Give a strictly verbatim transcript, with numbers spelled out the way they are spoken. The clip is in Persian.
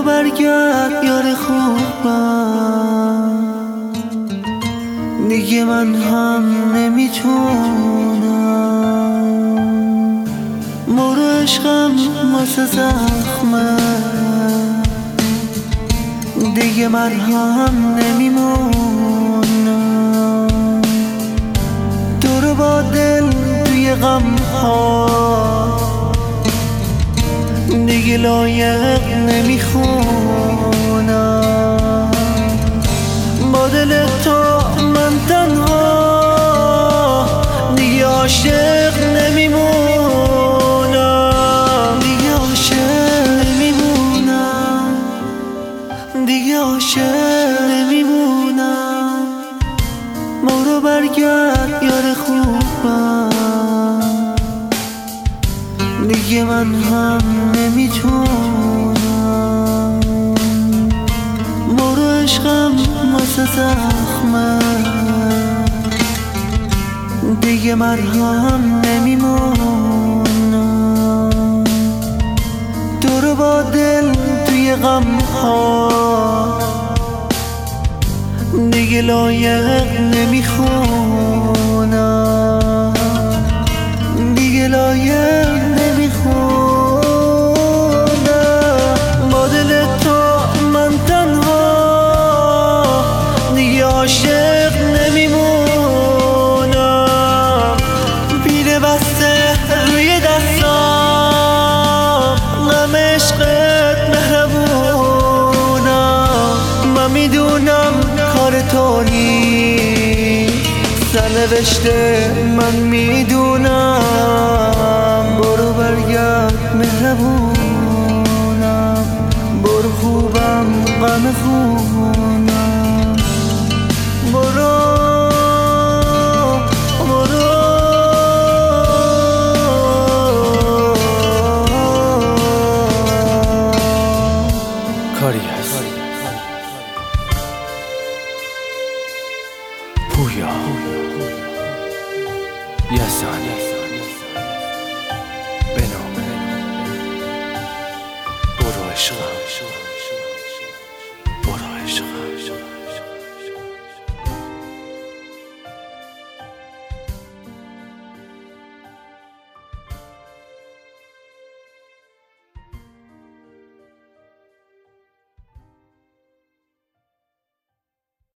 برگرد یار خوبم، دیگه من هم نمیتونم. برو عشقم واسه زخمه، دیگه من هم نمیمونم. تو رو با دل توی غم ها دیگه لایق نمیخونم. با دل تو من تنها دیگه عاشق نمیمونم. دیگه عاشق نمیمونم. دیگه عاشق نمیمونم. برو برگرد یار خوبم، دیگه من هم نمیتونم. برو عشقم واسه زخمه، دیگه من هم نمیمونم. تو رو با دل توی غم ها دیگه لایق نمیخونم. دیگه لایق نمیخونم. با دل تو من تنها دیگه عاشق نمیمونم. پیله بسته روی دستام، غم عشقت مهربونم. من میدونم کار تو نیست، سرنوشته من میدونم. برو برگرد مهربونم، برو خوبم غم خونم. برو برو کاری هست پویا یزدانی به نام برو عشقم.